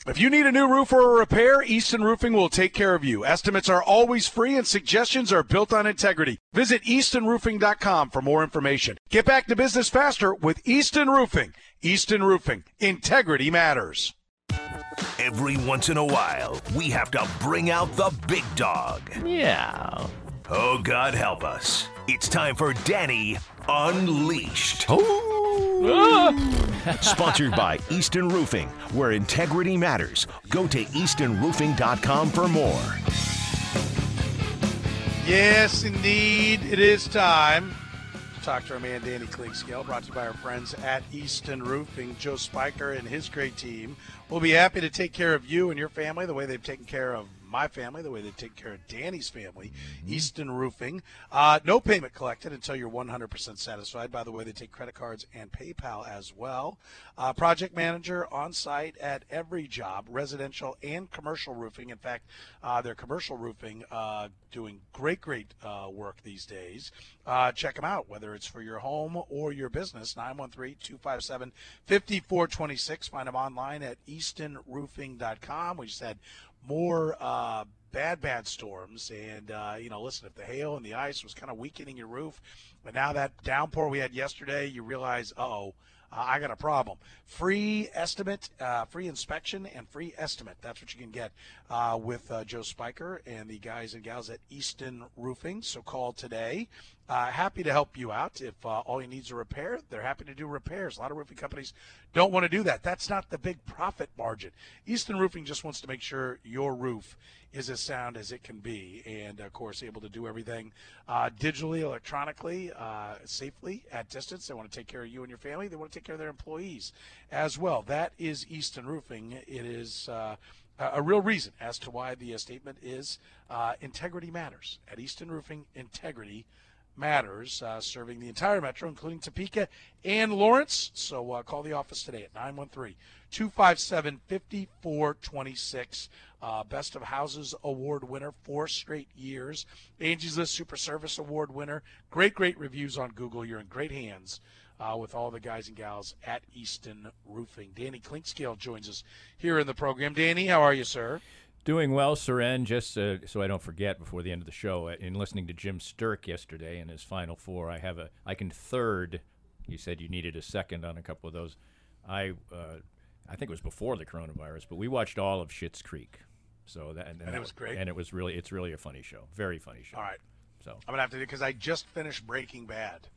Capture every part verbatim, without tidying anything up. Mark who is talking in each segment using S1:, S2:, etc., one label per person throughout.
S1: If you need a new roof or a repair, Easton Roofing will take care of you. Estimates are always free and suggestions are built on integrity. Visit easton roofing dot com for more information. Get back to business faster with Easton Roofing. Easton Roofing. Integrity matters.
S2: Every once in a while, we have to bring out the big dog.
S3: Yeah.
S2: Oh, God help us. It's time for Danny Unleashed.
S3: Oh.
S2: Sponsored by Easton Roofing, where integrity matters. Go to easton roofing dot com for more.
S1: Yes, indeed, it is time to talk to our man Danny Clinkscale, brought to you by our friends at Easton Roofing. Joe Spiker and his great team will be happy to take care of you and your family the way they've taken care of my family, the way they take care of Danny's family. Mm-hmm. Easton Roofing. Uh, no payment collected until you're one hundred percent satisfied. By the way, they take credit cards and PayPal as well. Uh, project manager on site at every job, residential and commercial roofing. In fact, uh, their commercial roofing uh, doing great, great uh, work these days. Uh, check them out, whether it's for your home or your business. nine one three, two five seven, five four two six. Find them online at easton roofing dot com. We just had more uh, bad, bad storms. And, uh, you know, listen, if the hail and the ice was kind of weakening your roof, but now that downpour we had yesterday, you realize, uh-oh, uh, I got a problem. Free estimate, uh, free inspection, and free estimate. That's what you can get uh, with uh, Joe Spiker and the guys and gals at Easton Roofing. So call today. Uh, happy to help you out. If uh, all you need is a repair, they're happy to do repairs. A lot of roofing companies don't want to do that. That's not the big profit margin. Easton Roofing just wants to make sure your roof is as sound as it can be, and, of course, able to do everything uh, digitally, electronically, uh, safely, at distance. They want to take care of you and your family. They want to take care of their employees as well. That is Easton Roofing. It is uh, a real reason as to why the uh, statement is uh, integrity matters. At Easton Roofing, integrity matters, uh, serving the entire metro, including Topeka and Lawrence. So uh, call the office today at nine one three, two five seven, five four two six. Uh, Best of Houses Award winner, four straight years. Angie's List Super Service Award winner. Great, great reviews on Google. You're in great hands uh, with all the guys and gals at Easton Roofing. Danny Clinkscale joins us here in the program. Danny, how are you, sir?
S3: Doing well, Seren. Just uh, so I don't forget before the end of the show, in listening to Jim Sturk yesterday in his Final Four, I have a I can third. You said you needed a second on a couple of those. I uh, I think it was before the coronavirus, but we watched all of Schitt's Creek. So that and,
S1: and it was great.
S3: And it was really it's really a funny show, very funny show.
S1: All right.
S3: So
S1: I'm gonna have to do because I just finished Breaking Bad,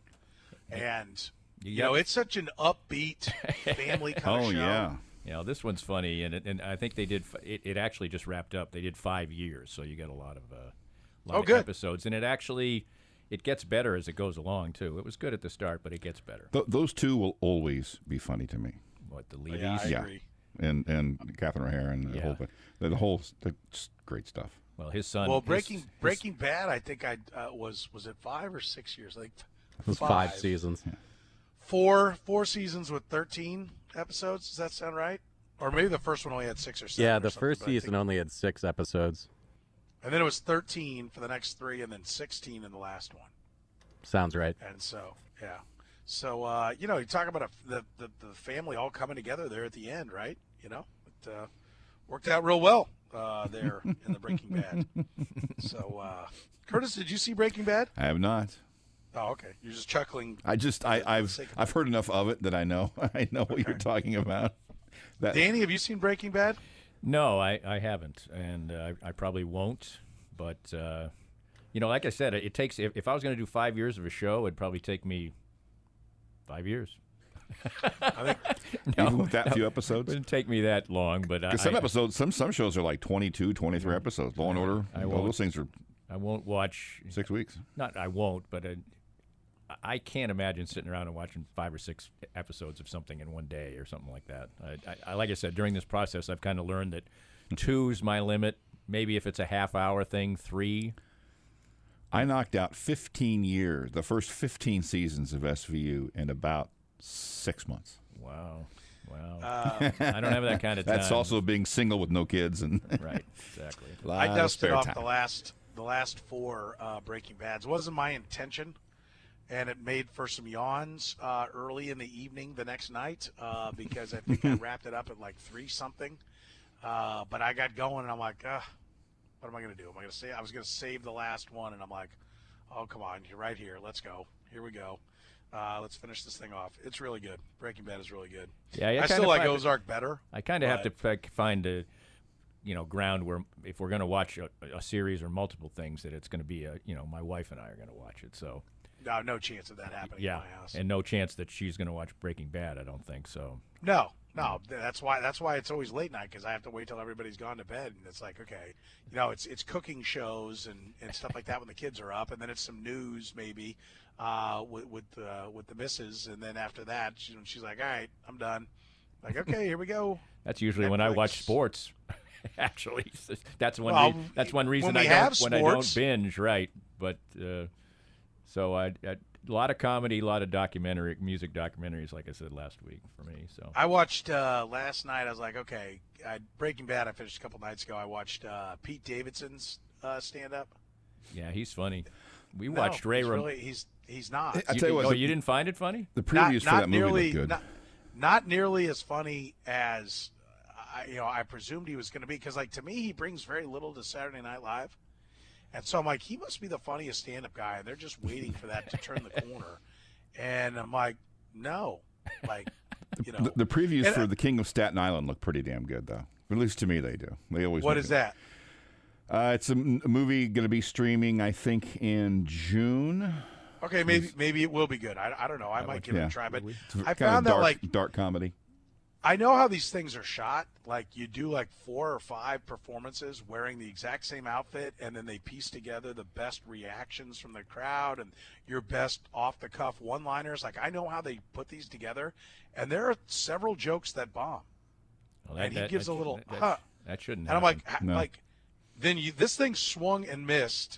S1: and
S3: you,
S1: you know it's such an upbeat family kind
S4: oh,
S1: of show.
S4: Oh yeah.
S3: You know, this one's funny, and it, and I think they did. It, it actually just wrapped up. They did five years, so you get a lot of uh, lot
S1: oh,
S3: of
S1: good.
S3: episodes, and it actually it gets better as it goes along too. It was good at the start, but it gets better.
S4: Th- those two will always be funny to me.
S3: What the
S1: Oh,
S3: Levies?
S1: yeah, I
S4: Yeah.
S1: agree.
S4: And and Catherine O'Hara and the
S3: Yeah.
S4: whole the, the whole the, just great stuff.
S3: Well, his son.
S1: Well,
S3: his-
S1: Breaking
S3: his-
S1: Breaking Bad, I think I uh, was was it five or six years? Like
S5: It was five, seasons.
S1: Four four seasons with thirteen episodes. Does that sound right? Or maybe the first one only had six or seven.
S5: Yeah,
S1: or
S5: the
S1: something,
S5: first
S1: but I
S5: season
S1: think-
S5: only had six episodes.
S1: and then it was thirteen for the next three, and then sixteen in the last one.
S5: Sounds right.
S1: And so, yeah. So, uh, you know, you talk about a, the, the the family all coming together there at the end, right? You know, it uh, worked out real well uh, there in the Breaking Bad. So, uh, Curtis, did you see Breaking Bad?
S4: I have not.
S1: Oh, okay. You're just chuckling.
S4: I just I,
S1: for the
S4: I've
S1: sake of
S4: I've heard enough of it that I know I know what you're
S1: Okay.
S4: talking about. That
S1: Danny, have you seen Breaking Bad?
S3: No, I, I haven't, and uh, I, I probably won't. But uh, you know, like I said, it takes. If, if I was going to do five years of a show, it'd probably take me five years.
S1: I think
S4: even with that few
S3: It
S4: episodes.
S3: wouldn't take me that long, but I,
S4: Because some episodes, some some shows are like twenty-two, twenty-three episodes. Law and Order,
S3: I
S4: all
S3: won't.
S4: those things are
S3: I won't watch.
S4: six weeks.
S3: Not I won't, but uh, I can't imagine sitting around and watching five or six episodes of something in one day or something like that. I, I, I like I said, during this process, I've kind of learned that two's my limit. Maybe if it's a half-hour thing, three.
S4: I knocked out fifteen years, the first fifteen seasons of S V U in about six months.
S3: Wow, wow.
S1: uh,
S3: I don't have that kind of time.
S4: That's also being single with no kids and
S3: right. Exactly.
S4: a lot
S1: I
S4: of
S1: dusted
S4: spare
S1: off
S4: time.
S1: the last the last four uh, Breaking Bads. It wasn't my intention, and it made for some yawns uh, early in the evening the next night uh, because I think I wrapped it up at like three something. Uh, but I got going, and I'm like, uh, what am I going to do? Am I going to say I was going to save the last one, and I'm like, oh, come on, you're right here. Let's go. Here we go. Uh, let's finish this thing off. It's really good. Breaking Bad is really good.
S3: Yeah, yeah
S1: I still like Ozark better.
S3: I kind of have to
S1: but-
S3: f- find a, you know, ground where if we're going to watch a, a series or multiple things, that it's going to be a, you know, my wife and I are going to watch it. So
S1: No, no chance of that happening
S3: yeah,
S1: in my house.
S3: and no chance that she's going to watch Breaking Bad. I don't think so.
S1: No, no. That's why. That's why it's always late night because I have to wait till everybody's gone to bed, and it's like, okay, you know, it's it's cooking shows and, and stuff like that when the kids are up, and then it's some news maybe uh, with with uh, with the missus, and then after that, she, she's like, all right, I'm done. Like, okay, here we go.
S3: That's usually when I watch
S1: Netflix.
S3: sports. Actually, that's one.
S1: Well,
S3: re- that's one reason
S1: when we
S3: I don't
S1: have
S3: when I don't
S1: sports-
S3: binge. Right, but uh, so I, I a lot of comedy, a lot of documentary, music documentaries. Like I said last week for me. So
S1: I watched uh, last night. I was like, okay, I, Breaking Bad. I finished a couple nights ago. I watched uh, Pete Davidson's uh, stand up.
S3: yeah, he's funny. We
S1: No,
S3: watched Ray.
S1: he's
S3: Ram-
S1: really, he's he's not.
S4: I
S3: you,
S4: tell you what,
S3: oh,
S4: the-
S3: you didn't find it funny?
S4: The
S1: not,
S4: previews for
S1: not
S4: that movie
S1: nearly,
S4: look good.
S1: Not, not nearly as funny as I, you know I presumed he was going to be because like to me he brings very little to Saturday Night Live, and so I'm like he must be the funniest stand-up guy, and they're just waiting for that to turn the corner, and I'm like no, like you know
S4: the, the previews
S1: And
S4: for
S1: I-
S4: The King of Staten Island look pretty damn good, though. At least to me, they do. They always.
S1: what
S4: make
S1: is
S4: it.
S1: that?
S4: Uh, it's a, m- a movie going to be streaming, I think, in June.
S1: Okay, maybe maybe it will be good. I, I don't know. I
S4: Uh,
S1: might give
S4: yeah.
S1: it a try, but
S4: It's
S1: I
S4: kind
S1: found
S4: of
S1: that
S4: dark,
S1: like
S4: dark comedy.
S1: I know how these things are shot. Like you do like four or five performances wearing the exact same outfit, and then they piece together the best reactions from the crowd and your best off-the-cuff one-liners. Like I know how they put these together, and there are several jokes that bomb.
S3: Well,
S1: And he gives a little,
S3: That,
S1: huh.
S3: that shouldn't.
S1: And I'm
S3: happen.
S1: like, ha-
S4: No.
S1: like, then you this thing swung and missed,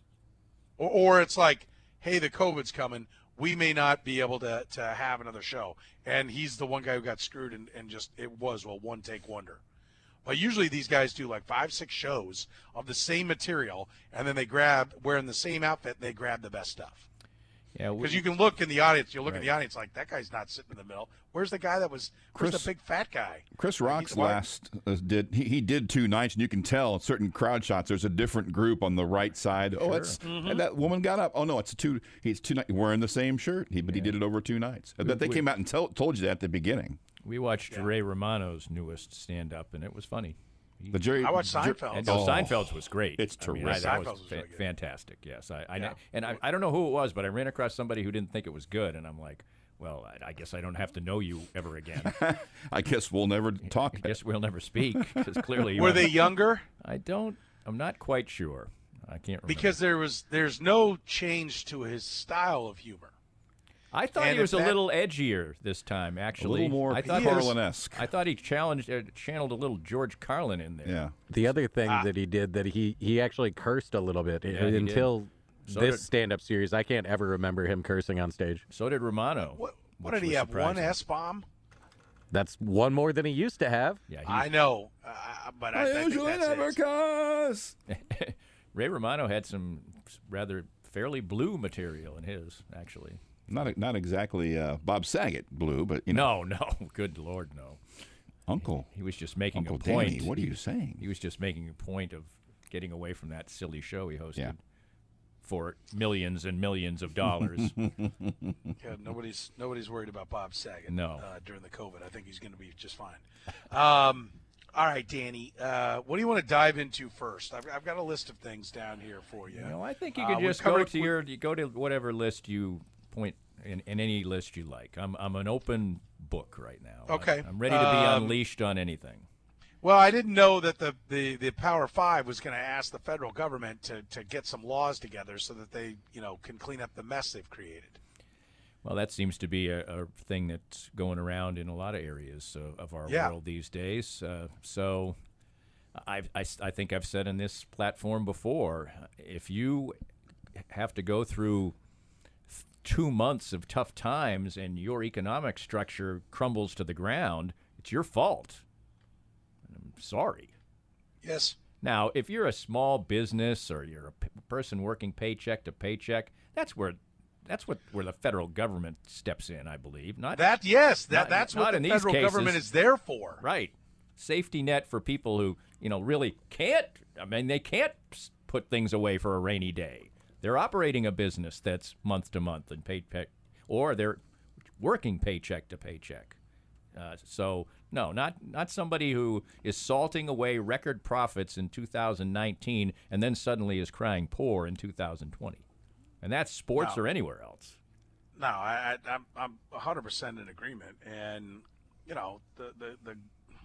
S1: or, or it's like, hey, the COVID's coming. We may not be able to, to have another show. And he's the one guy who got screwed and, and just, it was a one take wonder. But usually these guys do like five, six shows of the same material, and then they grab, wearing the same outfit, they grab the best stuff.
S3: yeah, we-
S1: Because you can look in the audience, you look
S3: Right.
S1: in the audience like, that guy's not sitting in the middle. Where's the guy that was, where's
S4: Chris-
S1: the big fat guy?
S4: Chris
S1: Like,
S4: Rock's
S1: he's why-
S4: last uh, did he, he did two nights, and you can tell certain crowd shots. There's a different group on the right side. Oh, it's
S1: Mm-hmm.
S4: and that woman got up. Oh no, it's a two. He's two nights wearing the same shirt. He but he did it over two nights. I bet they
S3: we-
S4: came out and tell, told you that at the beginning.
S3: we watched Ray Romano's newest stand-up, and it was funny. He-
S4: The Jerry.
S1: I watched
S4: Jer-
S1: Seinfeld.
S3: And no,
S4: Oh.
S3: Seinfeld's was great.
S4: It's
S3: I mean, I-
S4: terrific.
S3: that
S1: Seinfeld's
S3: was,
S1: was
S3: fa-
S1: really good.
S3: fantastic. Yes, I, I
S1: Yeah.
S3: and I, I don't know who it was, but I ran across somebody who didn't think it was good, and I'm like, well, I, I guess I don't have to know you ever again.
S4: I guess we'll never talk.
S3: I guess we'll never speak because clearly you
S1: Were
S3: aren't-
S1: they younger?
S3: I don't. I'm not quite sure. I can't remember.
S1: Because there was there's no change to his style of humor.
S3: I thought
S1: and
S3: he was
S1: if
S3: a
S1: that-
S3: little edgier this time. Actually,
S4: little more
S3: I thought
S1: He is.
S4: Carlin-esque.
S3: I thought he challenged, uh, channeled a little George Carlin in there.
S4: Yeah.
S5: The other thing
S1: Ah.
S5: that he did that he he actually cursed a little bit
S3: Yeah, he did.
S5: until
S3: So
S5: this
S3: did-
S5: stand-up series. I can't ever remember him cursing on stage.
S3: So did Romano.
S1: What, what
S3: which
S1: did he
S3: was
S1: have? One
S3: surprising.
S1: S bomb?
S5: That's one more than he used to have.
S3: Yeah, he,
S1: I know, uh, but I, I think
S4: usually
S1: that's
S4: never
S1: it.
S4: cuss.
S3: Ray Romano had some rather fairly blue material in his, actually.
S4: Not not exactly uh, Bob Saget blue, but you know,
S3: No, no, good Lord, no.
S4: Uncle
S3: He was just making
S4: Uncle
S3: a point.
S4: Danny. What are you saying?
S3: He was just making a point of getting away from that silly show he hosted
S4: Yeah.
S3: for millions and millions of dollars.
S1: Yeah, nobody's nobody's worried about Bob Saget.
S3: No.
S1: uh, during the COVID, I think he's going to be just fine. Um, all right, Danny, uh, what do you want to dive into first? I've, I've got a list of things down here for you.
S3: You know, I think you
S1: Uh,
S3: could
S1: we've
S3: just go
S1: covered-
S3: to your you go to whatever list you point in, in any list you like. I'm I'm an open book right now.
S1: Okay.
S3: I'm, I'm ready to be
S1: Um,
S3: unleashed on anything.
S1: Well, I didn't know that the, the, the Power Five was going to ask the federal government to, to get some laws together so that they, you know, can clean up the mess they've created.
S3: Well, that seems to be a, a thing that's going around in a lot of areas of, of our
S1: Yeah.
S3: world these days. Uh, so I, I, I think I've said in this platform before, if you have to go through th- two months of tough times and your economic structure crumbles to the ground, it's your fault. I'm sorry.
S1: Yes.
S3: Now, if you're a small business or you're a p- person working paycheck to paycheck, that's where that's what where the federal government steps in, I believe. Not
S1: That yes, that
S3: Not-
S1: that's
S3: not
S1: what
S3: in
S1: the
S3: these
S1: federal
S3: cases.
S1: government is there for.
S3: right. safety net for people who, you know, really can't. I mean, they can't put things away for a rainy day. They're operating a business that's month to month and pay, pay or they're working paycheck to paycheck. Uh, so no, not not somebody who is salting away record profits in two thousand nineteen and then suddenly is crying poor in two thousand twenty. And that's sports
S1: No.
S3: or anywhere else.
S1: No, I, I, I'm I'm one hundred percent in agreement, and you know the the the,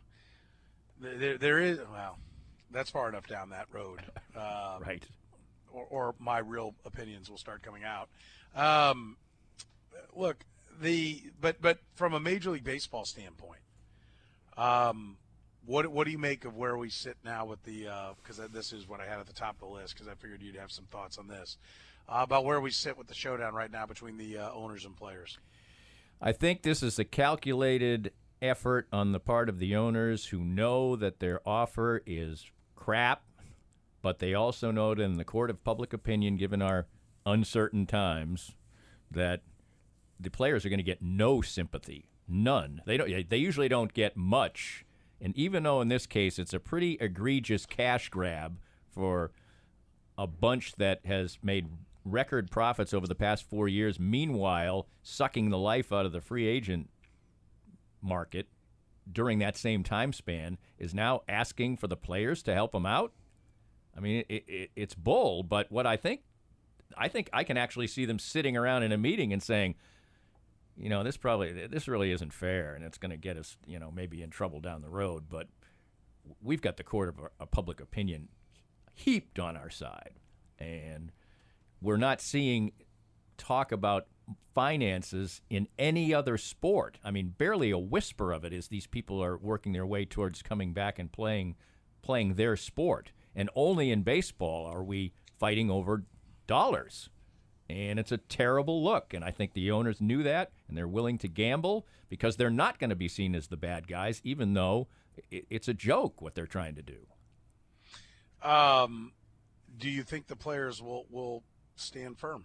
S1: the there, there is well, that's far enough down that road, um,
S3: Right.
S1: Or, or my real opinions will start coming out. Um, look, the but but from a Major League Baseball standpoint, um, what what do you make of where we sit now with the? Because this is what I had at the top of the list, because I figured you'd have some thoughts on this. Uh, about where we sit with the showdown right now between the uh, owners and players.
S3: I think this is a calculated effort on the part of the owners who know that their offer is crap, but they also know that in the court of public opinion, given our uncertain times, that the players are going to get no sympathy, none. They don't. They usually don't get much, and even though in this case it's a pretty egregious cash grab for a bunch that has made record profits over the past four years, meanwhile sucking the life out of the free agent market during that same time span, is now asking for the players to help them out. I mean, it, it, it's bull, but what I think, I think I can actually see them sitting around in a meeting and saying, you know, this probably, this really isn't fair, and it's going to get us, you know, maybe in trouble down the road, but we've got the court of a public opinion heaped on our side, and we're not seeing talk about finances in any other sport. I mean, barely a whisper of it as these people are working their way towards coming back and playing playing their sport. And only in baseball are we fighting over dollars. And it's a terrible look. And I think the owners knew that, and they're willing to gamble because they're not going to be seen as the bad guys, even though it's a joke what they're trying to do.
S1: Um, do you think the players will, will stand firm?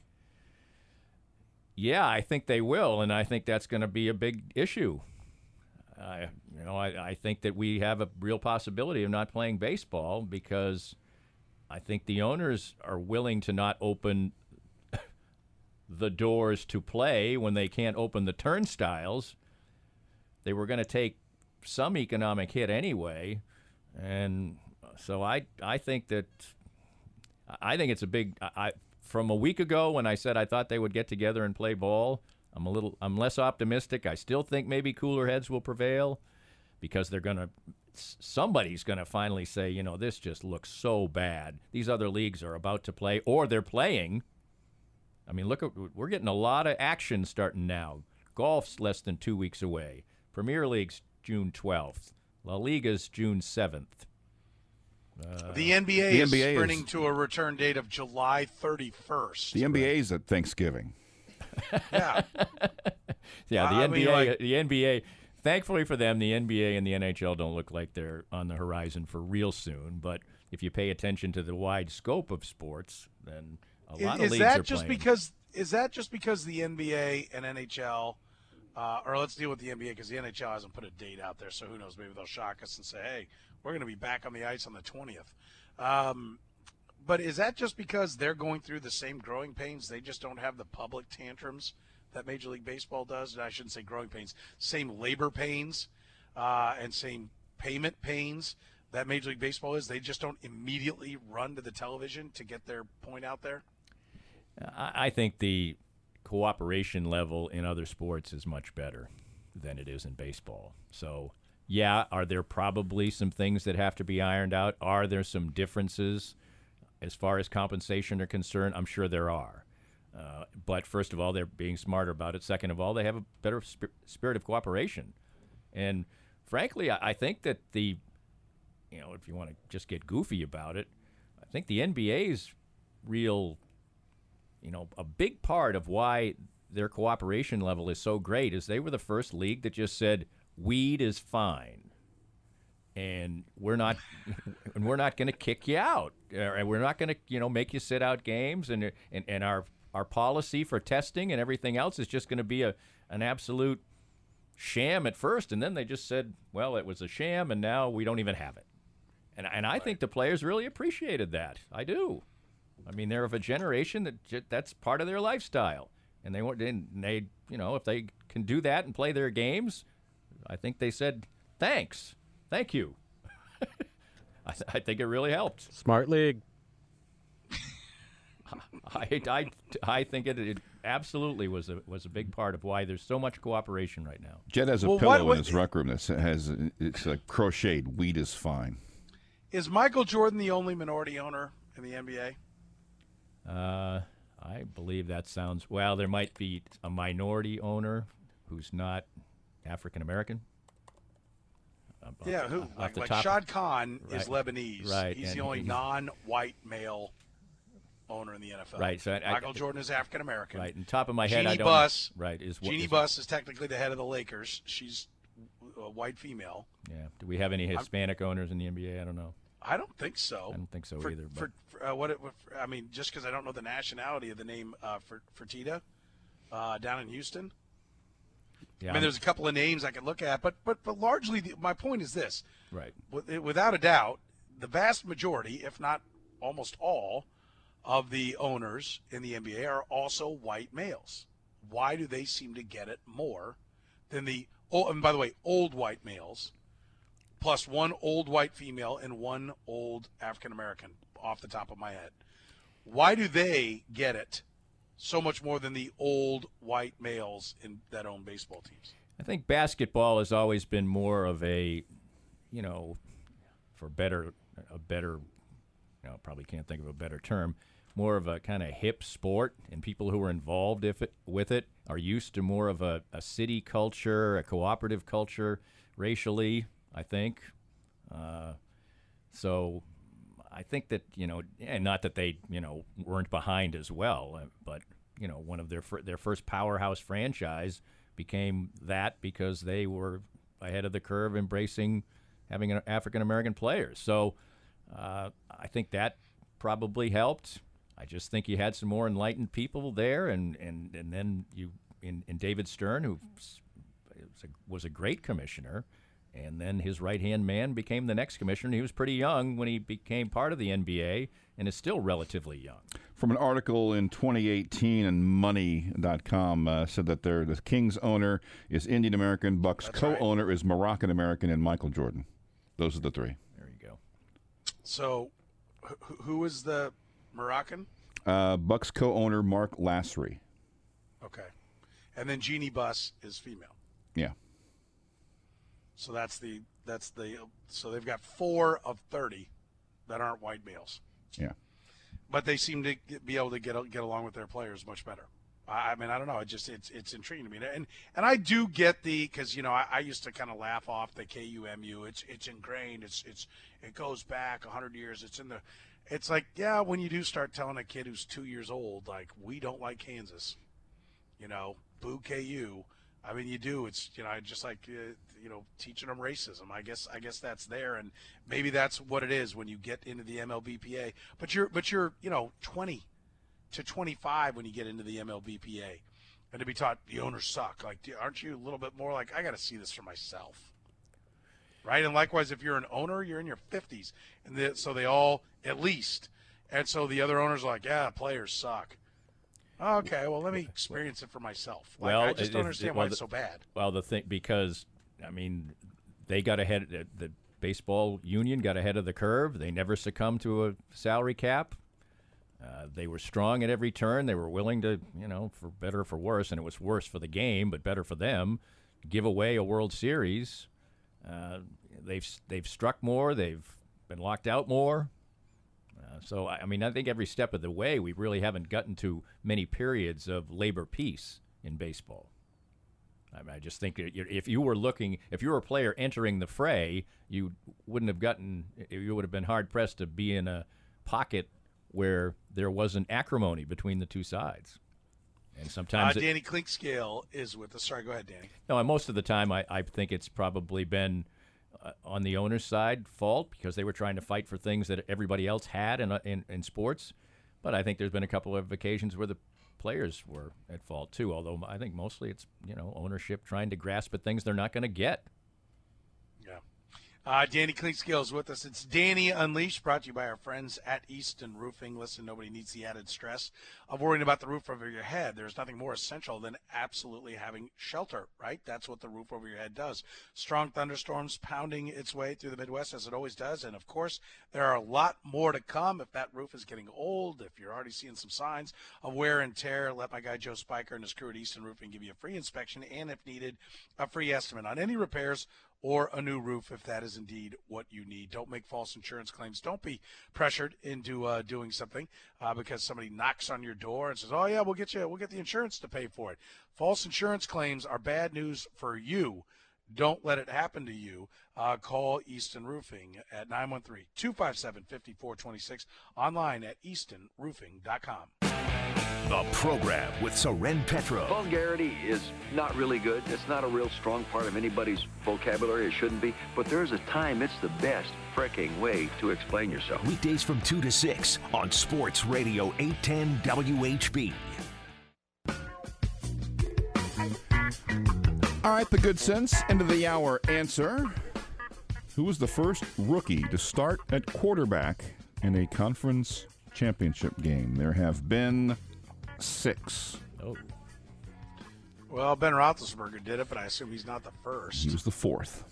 S3: Yeah, I think they will, and I think that's going to be a big issue. I, you know, I, I think that we have a real possibility of not playing baseball because I think the owners are willing to not open the doors to play when they can't open the turnstiles. They were going to take some economic hit anyway, and so I I think that I think it's a big. I from a week ago when I said I thought they would get together and play ball, I'm a little I'm less optimistic. I still think maybe cooler heads will prevail because they're going to somebody's going to finally say, you know, this just looks so bad. These other leagues are about to play or they're playing. I mean, look at we're getting a lot of action starting now. Golf's less than two weeks away. Premier League's June twelfth. La Liga's June seventh. Uh,
S1: the N B A
S4: the
S1: is
S4: N B A
S1: sprinting
S4: is,
S1: to a return date of July thirty-first.
S4: The N B A is at Thanksgiving.
S1: Yeah.
S3: yeah, the
S1: I
S3: N B A
S1: mean, like,
S3: the N B A thankfully for them, the N B A and the N H L don't look like they're on the horizon for real soon, but if you pay attention to the wide scope of sports, then a lot
S1: is,
S3: of leagues
S1: is that
S3: are
S1: just
S3: playing.
S1: because is that just because the N B A and N H L uh, or let's deal with the N B A because the N H L hasn't put a date out there, so who knows, maybe they'll shock us and say, hey, we're going to be back on the ice on the twentieth. Um, but is that just because they're going through the same growing pains? They just don't have the public tantrums that Major League Baseball does? I shouldn't say growing pains, same labor pains uh, and same payment pains that Major League Baseball is. They just don't immediately run to the television to get their point out there?
S3: I I think the cooperation level in other sports is much better than it is in baseball. So, yeah, are there probably some things that have to be ironed out? Are there some differences as far as compensation are concerned? I'm sure there are. Uh, but first of all, they're being smarter about it. Second of all, they have a better sp- spirit of cooperation. And frankly, I, I think that the, you know, if you want to just get goofy about it, I think the N B A's real, you know, a big part of why their cooperation level is so great is they were the first league that just said, weed is fine, and we're not, and we're not going to kick you out, and we're not going to, you know, make you sit out games, and and and our our policy for testing and everything else is just going to be a an absolute sham at first, and then they just said, well, it was a sham, and now we don't even have it. And, and I right. think the players really appreciated that. I do. I mean, they're of a generation that j- that's part of their lifestyle. And they want, and they, you know, if they can do that and play their games, I think they said, thanks. Thank you. I, th- I think it really helped.
S5: Smart league.
S3: I, I, I think it, it absolutely was a was a big part of why there's so much cooperation right now.
S4: Jed has a
S1: well,
S4: pillow
S1: what, what,
S4: in his rec room that has it's like crocheted. Weed is fine.
S1: Is Michael Jordan the only minority owner in the N B A?
S3: Uh, I believe that sounds well. There might be a minority owner who's not African American.
S1: Yeah, who? Like, like Shad Khan right. is Lebanese.
S3: Right.
S1: He's
S3: and
S1: the only
S3: he,
S1: non-white male owner in the N F L.
S3: Right. So I,
S1: Michael
S3: I,
S1: Jordan is African American.
S3: Right. And top of my head,
S1: Jeannie
S3: I don't.
S1: Buss.
S3: Right. Is
S1: Jeannie
S3: is,
S1: Buss is technically the head of the Lakers. She's a white female.
S3: Yeah. Do we have any Hispanic I'm, owners in the N B A? I don't know.
S1: I don't think so.
S3: I don't think so
S1: for,
S3: either. But.
S1: For, for uh, what? It, for, I mean, just because I don't know the nationality of the name uh, for Fertitta uh, down in Houston.
S3: Yeah,
S1: I mean, there's a couple of names I could look at, but but but largely, the, my point is this:
S3: right,
S1: without a doubt, the vast majority, if not almost all, of the owners in the N B A are also white males. Why do they seem to get it more than the? Oh, and by the way, old white males, plus one old white female and one old African American, off the top of my head. Why do they get it so much more than the old white males in that own baseball teams?
S3: I think basketball has always been more of a, you know, for better, a better, you know, probably can't think of a better term, more of a kind of hip sport, and people who are involved if it, with it are used to more of a, a city culture, a cooperative culture, racially, I think. Uh, so I think that, you know, and not that they, you know, weren't behind as well, but, you know, one of their fir- their first powerhouse franchise became that because they were ahead of the curve embracing having an African-American players. So uh, I think that probably helped. I just think you had some more enlightened people there, and, and, and then you in, in David Stern, who was a, was a great commissioner, and then his right-hand man became the next commissioner. He was pretty young when he became part of the N B A and is still relatively young.
S4: From an article in twenty eighteen and money dot com uh, said that they're, the Kings owner is Indian American, Bucks
S1: That's
S4: co-owner
S1: right.
S4: is Moroccan American, and Michael Jordan. Those are the three.
S3: There you go.
S1: So wh- who is the Moroccan?
S4: Uh, Bucks co-owner Mark Lassery.
S1: Okay. And then Jeannie Buss is female.
S4: Yeah.
S1: So that's the that's the so they've got four of thirty that aren't white males.
S4: Yeah.
S1: But they seem to get, be able to get get along with their players much better. I, I mean, I don't know. It just it's it's intriguing to me, and and I do get the because you know I, I used to kind of laugh off the K U M U. It's it's ingrained. It's it's it goes back a hundred years. It's in the. It's like yeah, when you do start telling a kid who's two years old like we don't like Kansas, you know, boo K U. I mean, you do. It's you know, just like uh, you know, teaching them racism. I guess I guess that's there, and maybe that's what it is when you get into the M L B P A. But you're but you're you know twenty to twenty-five when you get into the M L B P A, and to be taught the owners suck. Like, aren't you a little bit more like I got to see this for myself, right? And likewise, if you're an owner, you're in your fifties, and the, so they all at least, and so the other owners are like, yeah, players suck. Okay, well, let me experience it for myself. Like,
S3: well,
S1: I just don't
S3: if,
S1: understand
S3: well,
S1: why
S3: the,
S1: it's so bad.
S3: Well, the thing because I mean, they got ahead. The, the baseball union got ahead of the curve. They never succumbed to a salary cap. Uh, they were strong at every turn. They were willing to, you know, for better or for worse, and it was worse for the game, but better for them, give away a World Series. Uh, they've they've struck more. They've been locked out more. Uh, so, I mean, I think every step of the way, we really haven't gotten to many periods of labor peace in baseball. I mean, I just think if you were looking, if you were a player entering the fray, you wouldn't have gotten, you would have been hard-pressed to be in a pocket where there wasn't acrimony between the two sides. And sometimes
S1: uh,
S3: it,
S1: Danny Clinkscale is with us. Sorry, go ahead, Danny.
S3: No, and most of the time I, I think it's probably been uh, on the owner's side fault because they were trying to fight for things that everybody else had in, in, in sports. But I think there's been a couple of occasions where the players were at fault too. Although I think mostly it's you know ownership trying to grasp at things they're not going to get.
S1: Yeah. Uh, Danny Clinkscale is with us. It's Danny Unleashed, brought to you by our friends at Easton Roofing. Listen, nobody needs the added stress of worrying about the roof over your head. There's nothing more essential than absolutely having shelter, right? That's what the roof over your head does. Strong thunderstorms pounding its way through the Midwest, as it always does. And, of course, there are a lot more to come. If that roof is getting old, if you're already seeing some signs of wear and tear, let my guy Joe Spiker and his crew at Easton Roofing give you a free inspection and, if needed, a free estimate on any repairs or a new roof if that is indeed what you need. Don't make false insurance claims. Don't be pressured into uh, doing something uh, because somebody knocks on your door and says, oh, yeah, we'll get you, we'll get the insurance to pay for it. False insurance claims are bad news for you. Don't let it happen to you. Uh, call Easton Roofing at nine one three, two five seven, five four two six, online at easton roofing dot com.
S2: The program with Soren Petro.
S6: Vulgarity is not really good. It's not a real strong part of anybody's vocabulary. It shouldn't be. But there's a time it's the best fricking way to explain yourself.
S2: Weekdays from two to six on Sports Radio eight ten W H B.
S4: All right, the good sense, end of the hour answer. Who was the first rookie to start at quarterback in a conference championship game? There have been six.
S3: Oh,
S1: Well, Ben Roethlisberger did it, but I assume he's not the first.
S4: He was the fourth.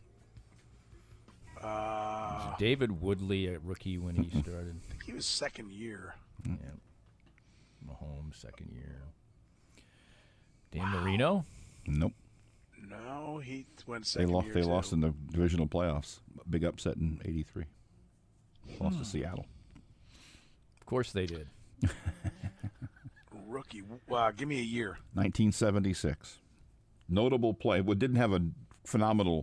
S1: Uh,
S3: David Woodley, a rookie when he started.
S1: I think he was second year.
S3: Yeah. Mahomes, second year. Dan Marino.
S4: Nope.
S1: No, he went
S4: They
S1: second
S4: lost.
S1: year,
S4: They
S1: too.
S4: lost in the divisional playoffs. Big upset in eighty-three. Lost
S1: Hmm.
S4: to Seattle.
S3: Of course they did.
S1: Rookie. Wow, give me a year.
S4: nineteen seventy-six. Notable play. Well, didn't have a phenomenal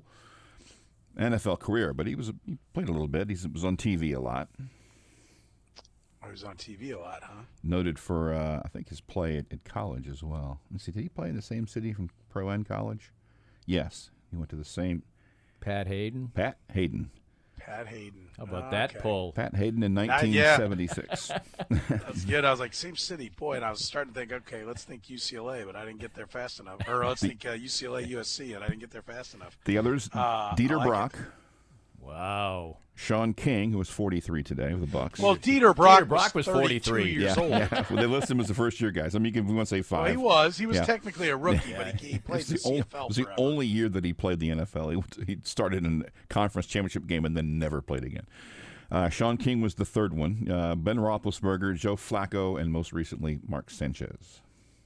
S4: N F L career, but he was he played a little bit. He was on T V a lot.
S1: Oh, he was on T V a lot, huh?
S4: Noted for, uh, I think, his play at, at college as well. Let's see, did he play in the same city from Pro and college? Yes. He went to the same.
S3: Pat Hayden.
S4: Pat Hayden.
S1: Pat Hayden.
S3: How about that
S1: Okay.
S3: pull?
S4: Pat Hayden in
S1: Not
S4: nineteen
S1: yet.
S4: seventy-six.
S1: That's good. I was like, same city. Boy, and I was starting to think, okay, let's think U C L A, but I didn't get there fast enough. Or let's think uh, U C L A, U S C, and I didn't get there fast enough.
S4: The others,
S1: Uh,
S4: Dieter
S1: I like
S4: Brock,
S3: Wow.
S4: Sean King, who was forty-three today with the Bucks.
S1: Well, Dieter Brock,
S3: Dieter Brock was
S1: thirty-two
S3: forty-three.
S1: years
S4: yeah,
S1: old.
S4: yeah. Well, they list him as the first year guys. I mean, you can, we want to say five.
S1: Well, he was. He was
S4: Yeah.
S1: technically a rookie, but he, he played
S4: It's
S1: the,
S4: the, only,
S1: C F L
S4: it was the
S1: forever.
S4: only year that he played the N F L. He, he started in a conference championship game and then never played again. Uh, Sean King was the third one. Uh, Ben Roethlisberger, Joe Flacco, and most recently Mark Sanchez.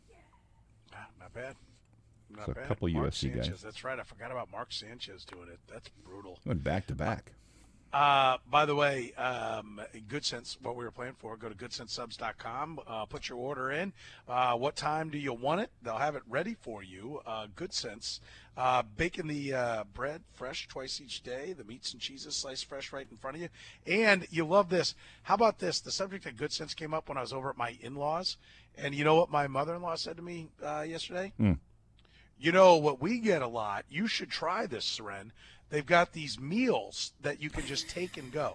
S1: Ah, not bad. Not
S4: So a
S1: bad.
S4: couple
S1: Mark
S4: U S C
S1: Sanchez,
S4: guys.
S1: That's right. I forgot about Mark Sanchez doing it. That's brutal.
S4: Went back to back.
S1: Uh, by the way, um, Good Sense, what we were playing for, go to good sense subs dot com, uh, put your order in. Uh, what time do you want it? They'll have it ready for you. Uh, Good Sense, uh, baking the uh, bread fresh twice each day, the meats and cheeses sliced fresh right in front of you. And you love this. How about this? The subject of Good Sense came up when I was over at my in-laws. And you know what my mother-in-law said to me uh, yesterday?
S4: Mm.
S1: You know what we get a lot? You should try this, Soren. They've got these meals that you can just take and go.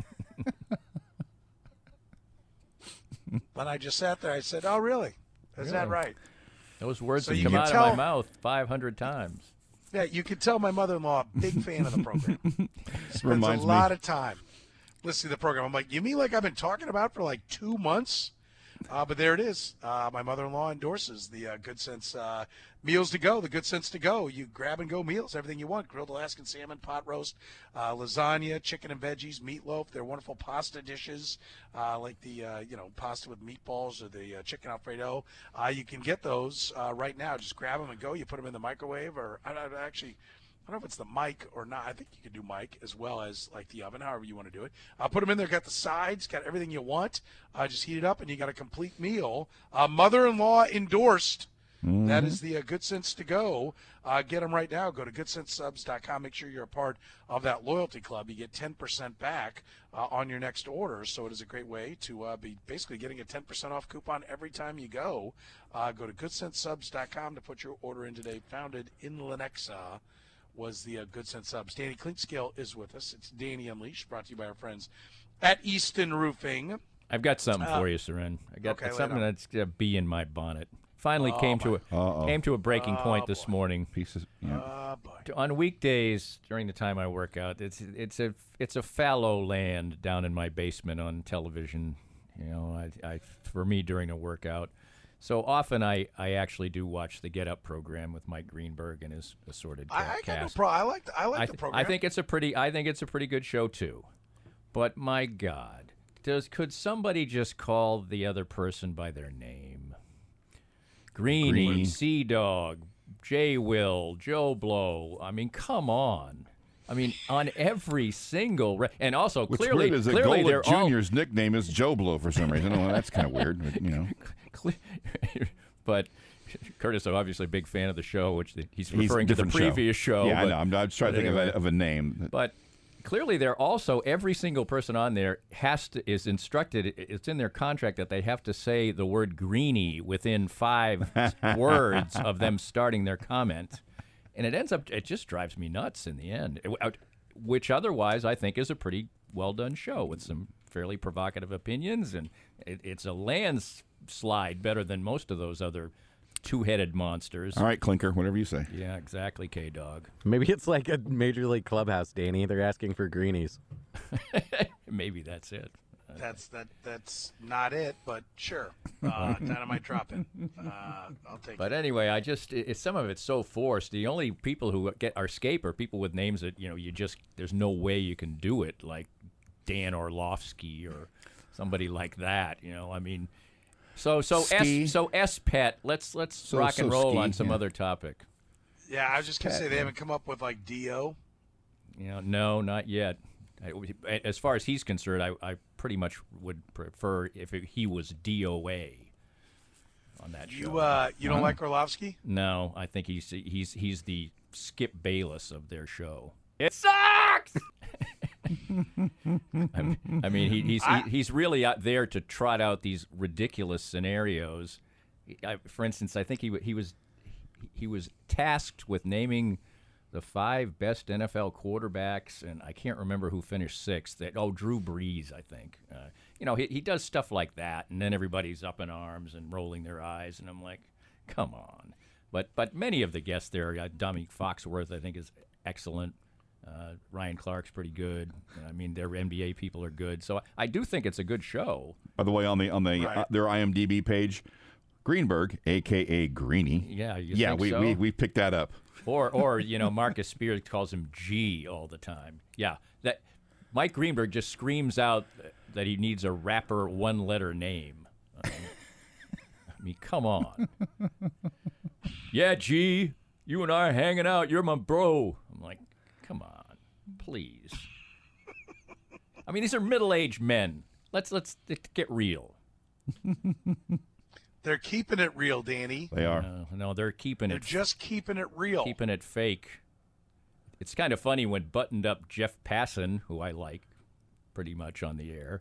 S1: But I just sat there. I said, oh, really? Is that
S3: Really?
S1: right?
S3: Those words
S1: So
S3: have
S1: you
S3: come
S1: can
S3: out
S1: tell-
S3: of my mouth five hundred times.
S1: Yeah, you can tell my mother-in-law, big fan of the program. Spends
S4: Reminds
S1: a
S4: me-
S1: lot of time listening to the program. I'm like, you mean like I've been talking about for like two months? Uh, but there it is. Uh, my mother-in-law endorses the uh, Good Sense uh, meals to go, the Good Sense to go. You grab and go meals, everything you want. Grilled Alaskan salmon, pot roast, uh, lasagna, chicken and veggies, meatloaf. They're wonderful pasta dishes uh, like the, uh, you know, pasta with meatballs or the uh, chicken Alfredo. Uh, you can get those uh, right now. Just grab them and go. You put them in the microwave or I don't actually – I don't know if it's the mic or not. I think you can do mic as well as like the oven, however you want to do it. Uh, put them in there. Got the sides. Got everything you want. Uh, just heat it up, and you got a complete meal. Uh, mother-in-law endorsed.
S4: Mm-hmm.
S1: That is the uh, Good Sense to go. Uh, get them right now. Go to good sense subs dot com. Make sure you're a part of that loyalty club. You get ten percent back uh, on your next order. So it is a great way to uh, be basically getting a ten percent off coupon every time you go. Uh, go to good sense subs dot com to put your order in today. Founded in Lenexa was the uh, Good Sense Subs. Danny Clinkscale is with us. It's Danny Unleashed, brought to you by our friends at Easton Roofing.
S3: I've got something
S1: Uh,
S3: for you, Seren. I got
S1: okay, lay
S3: something
S1: it on.
S3: that's a bee in my bonnet. Finally
S1: Oh,
S3: came to a
S4: Uh-oh.
S3: came to a breaking
S1: Oh,
S3: point this
S1: boy.
S3: morning.
S4: Pieces. Yeah.
S1: Oh, boy.
S3: On weekdays during the time I work out, it's it's a it's a fallow land down in my basement on television. You know, I, I for me during a workout. So often I, I actually do watch the Get Up program with Mike Greenberg and his assorted ca-
S1: I, I got no
S3: cast.
S1: pro. I like. The, I like
S3: I,
S1: the
S3: th-
S1: program.
S3: I think it's a pretty I think it's a pretty good show too. But my God, does could somebody just call the other person by their name? Greenie,
S4: Green.
S3: Sea Dog, J Will, Joe Blow. I mean, come on. I mean, on every single re- and also
S4: What's
S3: clearly,
S4: weird is that
S3: clearly
S4: Golick
S3: they're all
S4: Junior's nickname is Joe Blow for some reason. Well, that's kind of weird, but, you know.
S3: Cle- but Curtis, I'm obviously a big fan of the show, which the, he's
S4: He's a
S3: referring to the
S4: different
S3: previous show.
S4: Yeah, I
S3: but,
S4: know. I'm, I'm just trying to
S3: but
S4: think of,
S3: anyway.
S4: a, of a name.
S3: But clearly, they're also every single person on there has to is instructed. It's in their contract that they have to say the word greenie within five words of them starting their comment, and it ends up. It just drives me nuts in the end. It- which otherwise I think is a pretty well done show with some fairly provocative opinions, and it, it's a landslide better than most of those other two-headed monsters.
S4: All right, Clinker, whatever you say.
S3: Yeah, exactly, K-Dog.
S5: Maybe it's like a Major League Clubhouse, Danny. They're asking for greenies.
S3: Maybe that's it.
S1: That's that. That's not it, but sure. Uh, dynamite drop it. Uh, I'll take
S3: But
S1: it.
S3: anyway, I just it, some of it's so forced. The only people who get our escape are people with names that you know you just there's no way you can do it, like Dan Orlovsky or somebody like that. You know, I mean, so so
S4: Ski.
S3: S so S Pet. Let's let's
S4: So-
S3: rock and
S4: so
S3: roll
S4: ski,
S3: on some
S4: yeah.
S3: other topic.
S1: Yeah, I was just gonna say they haven't come up with like Dio.
S3: You know, no, not yet. I, as far as he's concerned, I, I pretty much would prefer if it, he was D O A on that show.
S1: You uh, you don't like Orlovsky?
S3: No, I think he's he's he's the Skip Bayless of their show. It sucks. I, I mean, he, he's he, he's really out there to trot out these ridiculous scenarios. I, for instance, I think he wa- he was he was tasked with naming the five best N F L quarterbacks, and I can't remember who finished sixth. That oh, Drew Brees, I think. Uh, you know, he he does stuff like that, and then everybody's up in arms and rolling their eyes, and I'm like, come on. But but many of the guests there, uh, Dominique Foxworth, I think, is excellent. Uh, Ryan Clark's pretty good. I mean, their N B A people are good, so I, I do think it's a good show.
S4: By the way, on the on the
S1: Right.
S4: uh, their I M D B page, Greenberg, a k a. Greenie.
S3: Yeah, you
S4: yeah,
S3: think
S4: we,
S3: so?
S4: we we picked that up.
S3: Or, or you know, Marcus Spears calls him G all the time. Yeah, that Mike Greenberg just screams out that he needs a rapper one-letter name. I mean, I mean, come on. Yeah, G, you and I are hanging out. You're my bro. I'm like, come on, please. I mean, these are middle-aged men. Let's let's get real.
S1: They're keeping it real, Danny.
S4: They are.
S3: No, no, they're keeping
S1: They're
S3: it
S1: just keeping it real.
S3: keeping it fake. It's kind of funny when buttoned up Jeff Passan, who I like pretty much on the air,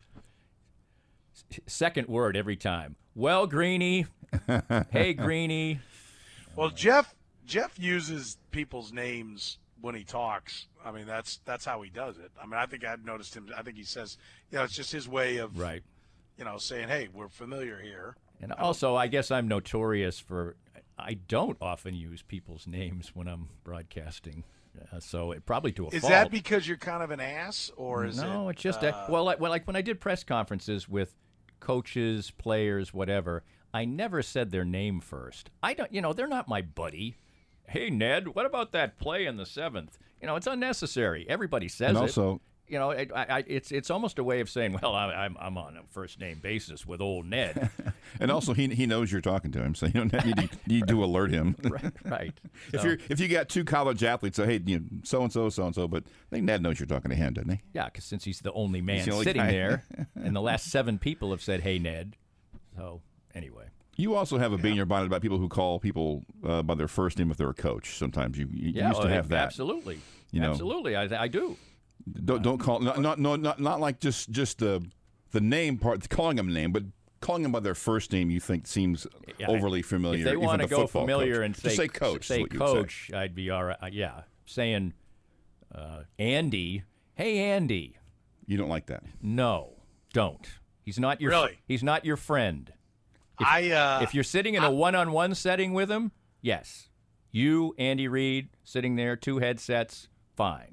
S3: s- second word every time. Well, Greenie. Hey, Greenie.
S1: Well, Jeff Jeff uses people's names when he talks. I mean, that's that's how he does it. I mean, I think I've noticed him. I think he says, you know, it's just his way of,
S3: Right.
S1: you know, saying, hey, we're familiar here.
S3: And also, I guess I'm notorious for I don't often use people's names when I'm broadcasting. Uh, so it probably to a
S1: Is
S3: fault.
S1: that because you're kind of an ass, or is
S3: no,
S1: it?
S3: it's just
S1: uh,
S3: that. Well, like, well, like when I did press conferences with coaches, players, whatever, I never said their name first. I don't, you know, they're not my buddy. Hey, Ned, what about that play in the seventh? You know, it's unnecessary. Everybody says
S4: And
S3: it.
S4: also,
S3: You know, I, I, it's it's almost a way of saying, well, I, I'm I'm on a first name basis with old Ned.
S4: and also he he knows you're talking to him, so you don't need to, need to alert him.
S3: right, right.
S4: If
S3: So,
S4: you're if you got two college athletes, so hey, you so and so, so and so, but I think Ned knows you're talking to him, doesn't he?
S3: yeah, because since he's the only man
S4: the only
S3: sitting
S4: guy.
S3: there, and the last seven people have said, "Hey, Ned." So anyway.
S4: You also have a bee in your bonnet about people who call people uh, by their first name if they're a coach. Sometimes you, you
S3: Yeah,
S4: used to
S3: well,
S4: have that.
S3: Absolutely.
S4: You know.
S3: Absolutely. I, I do.
S4: Don't don't call not not not not, not like just just the the name part, calling them a name, but calling them by their first name. You think seems
S3: Yeah,
S4: overly familiar.
S3: If they
S4: even
S3: want to
S4: the
S3: go
S4: football
S3: familiar
S4: coach.
S3: and
S4: Just
S3: say,
S4: say coach, is
S3: say
S4: what you would say.
S3: coach, I'd be all right. Uh, yeah, saying uh, Andy. Hey, Andy.
S4: You don't like that.
S3: No, don't. He's not your
S1: Really?
S3: he's not your friend. If,
S1: I uh,
S3: if you're sitting in a one-on-one setting with him, yes. You, Andy Reid, sitting there, two headsets, fine.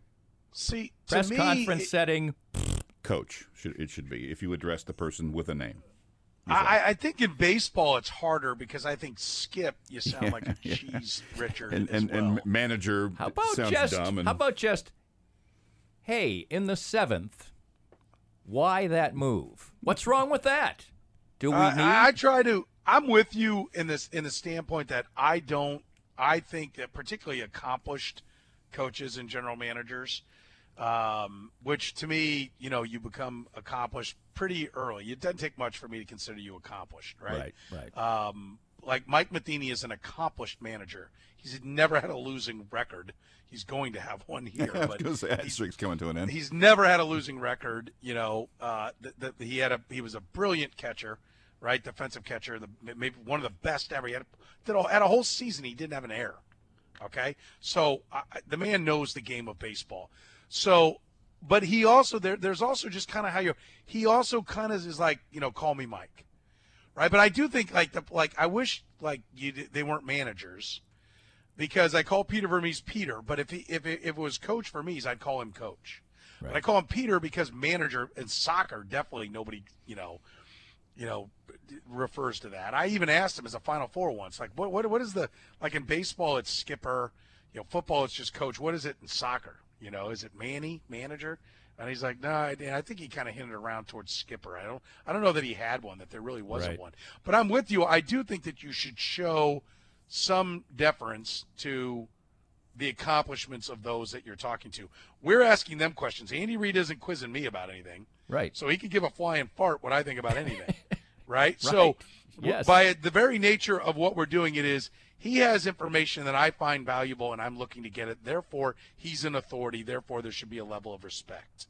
S1: see to
S3: Press
S1: me,
S3: conference
S1: it-
S3: setting,
S4: Coach, should, it should be, if you address the person with a name.
S1: I, I think in baseball it's harder because I think Skip, you sound like a cheese Richard
S4: And,
S1: as
S4: and,
S1: well.
S4: and manager
S3: how about
S4: sounds
S3: just
S4: dumb. And,
S3: how about just hey, in the seventh, why that move? What's wrong with that? Do we
S1: Uh,
S3: need
S1: I, I try to. I'm with you in this in the standpoint that I don't. I think that particularly accomplished coaches and general managers, um, which to me, you know, you become accomplished pretty early. It doesn't take much for me to consider you accomplished, right?
S3: Right, right.
S1: Um, like Mike Matheny is an accomplished manager. He's never had a losing record. He's going to have one here, but
S4: because the ad streak's coming to an end.
S1: he's never had a losing record. You know, uh, th- th- he had a he was a brilliant catcher, right? Defensive catcher, the maybe one of the best ever. He had did all, had a whole season. He didn't have an error. Okay, so uh, the man knows the game of baseball. So, but he also there. There's also just kind of how you. He also kind of is like, you know, call me Mike, right? But I do think like the like I wish like you they weren't managers. Because I call Peter Vermees Peter, but if he if it, if it was Coach Vermees, I'd call him Coach.
S3: Right.
S1: But I call him Peter because manager in soccer definitely nobody you know, you know, refers to that. I even asked him as a Final Four once, like what what what is the like in baseball it's skipper, you know, football it's just coach. What is it in soccer? You know, is it Manny manager? And he's like, no, I, I think he kind of hinted around towards skipper. I don't I don't know that he had one, that there really wasn't
S3: Right.
S1: one. But I'm with you. I do think that you should show some deference to the accomplishments of those that you're talking to. We're asking them questions. Andy Reid isn't quizzing me about anything.
S3: Right.
S1: So he could give a flying fart what I think about anything. right? So
S3: Yes.
S1: by the very nature of what we're doing, it is he has information that I find valuable and I'm looking to get it. Therefore, he's an authority. Therefore, there should be a level of respect.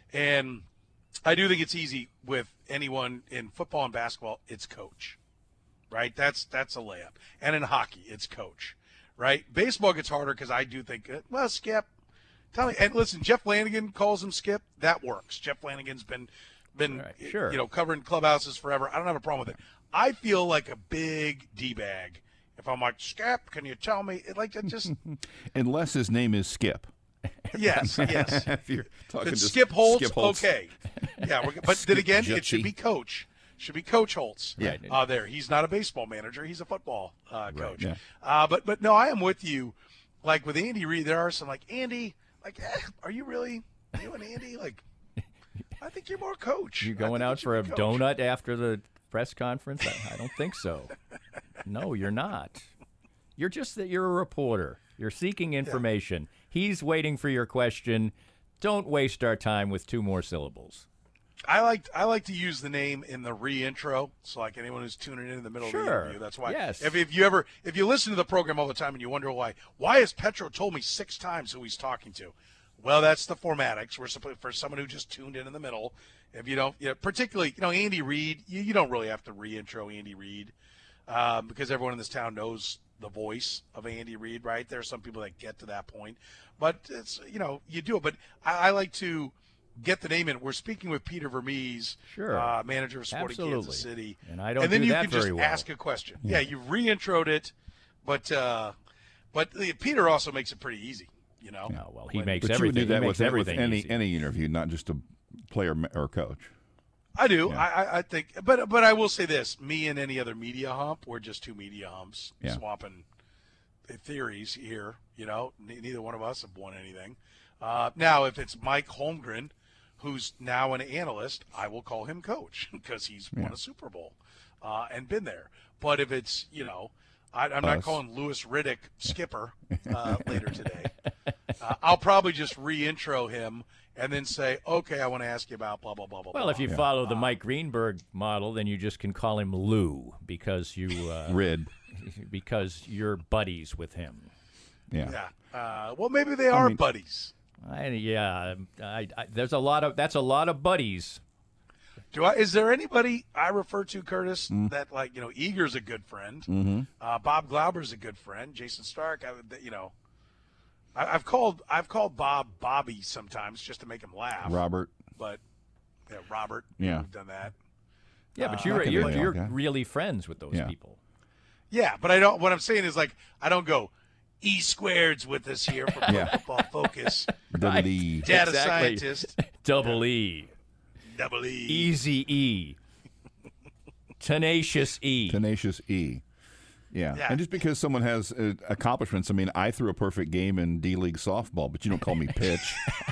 S1: And I do think it's easy with anyone in football and basketball, it's coach. Right? That's that's a layup. And in hockey, it's coach. Right? Baseball gets harder because I do think, uh, well, Skip, tell me. And listen, Jeff Flanagan calls him Skip. That works. Jeff Flanagan's been, been
S3: Right, sure.
S1: you know, covering clubhouses forever. I don't have a problem with it. I feel like a big D-bag. If I'm like, Skip, can you tell me? It, like, it just,
S4: Unless his name is Skip.
S1: yes, yes.
S4: If you're talking
S1: Then
S4: to
S1: Skip Holtz,
S4: Skip Holtz.
S1: okay. Yeah, we're, but
S4: Skip
S1: then again, it should
S4: Jutsi.
S1: be coach. Should be Coach Holtz.
S4: Yeah.
S1: Uh, there. He's not a baseball manager. He's a football uh, coach.
S4: yeah.
S1: Uh, but but no, I am with you. Like with Andy Reid, there are some like Andy. Like, eh, are you really you and Andy? Like, I think you're more coach.
S3: You
S1: I
S3: going
S1: think
S3: out
S1: you should
S3: for a
S1: be coach.
S3: donut after the press conference? I, I don't think so. No, you're not. You're just that you're a reporter. You're seeking information. He's waiting for your question. Don't waste our time with two more syllables.
S1: I like I like to use the name in the re-intro. So like anyone who's tuning in in the middle of the
S3: Sure.
S1: interview, that's why.
S3: Yes.
S1: If, if you ever if you listen to the program all the time and you wonder why why has Petro told me six times who he's talking to? Well, that's the formatics. We're supposed for someone who just tuned in in the middle. If you don't, you know, particularly you know Andy Reid, you, you don't really have to re-intro Andy Reid um, because everyone in this town knows the voice of Andy Reid, right? There are some people that get to that point, but it's you know you do it. But I, I like to get the name in. We're speaking with Peter Vermees,
S3: Sure.
S1: uh, manager of Sporting
S3: Absolutely.
S1: Kansas City.
S3: And I don't
S1: And then
S3: do
S1: you
S3: that
S1: can
S3: very
S1: just
S3: well.
S1: ask a question. Yeah, you re-introed it, but uh, but uh, Peter also makes it pretty easy, you know.
S3: Oh, well, he
S1: When-
S3: makes
S4: But you
S3: everything.
S4: would do that
S3: he
S4: with,
S3: makes everything
S4: with any
S3: easy.
S4: any interview, not just a player ma- or coach.
S1: I do.
S4: Yeah.
S1: I, I I think, but but I will say this: me and any other media hump, we're just two media humps
S4: Yeah.
S1: swapping theories here. You know, Ne- neither one of us have won anything. Uh, now, if it's Mike Holmgren, who's now an analyst, I will call him coach because he's won a Super Bowl uh, and been there. But if it's you know, I, I'm not
S4: Us.
S1: calling Lewis Riddick skipper uh, later today. Uh, I'll probably just re-intro him and then say, okay, I want to ask you about blah, blah, blah, blah,
S3: Well,
S1: blah.
S3: if you follow the Mike Greenberg model, then you just can call him Lou because you uh,
S4: Rid.
S3: because you're buddies with him.
S4: Yeah.
S1: Yeah. Uh, well, maybe they are
S4: mean-
S1: buddies.
S3: I, yeah, I, I, there's a lot of that's a lot of buddies.
S1: Do I? Is there anybody I refer to, Curtis,
S4: Mm.
S1: that like you know, Eager's a good friend,
S4: Mm-hmm.
S1: uh, Bob Glauber's a good friend, Jason Stark. I, would- you know, I, I've called I've called Bob Bobby sometimes just to make him laugh.
S4: Robert.
S1: But Yeah, Robert.
S4: Yeah.
S1: We've done that.
S3: Yeah, but
S1: Uh,
S3: you're
S4: Not
S3: you're,
S4: gonna
S3: you're
S4: lay off, yeah.
S3: really friends with those
S4: Yeah.
S3: people.
S1: Yeah, but I don't. What I'm saying is like I don't go E squared's with us here for Pro
S4: Yeah.
S1: Football Focus.
S4: Double E.
S1: Data
S3: Exactly.
S1: scientist.
S3: Double E,
S1: Double E.
S3: Easy E, Tenacious E.
S4: Tenacious E. Yeah.
S1: Yeah.
S4: And just because someone has uh, accomplishments, I mean, I threw a perfect game in D-League softball, but you don't call me pitch.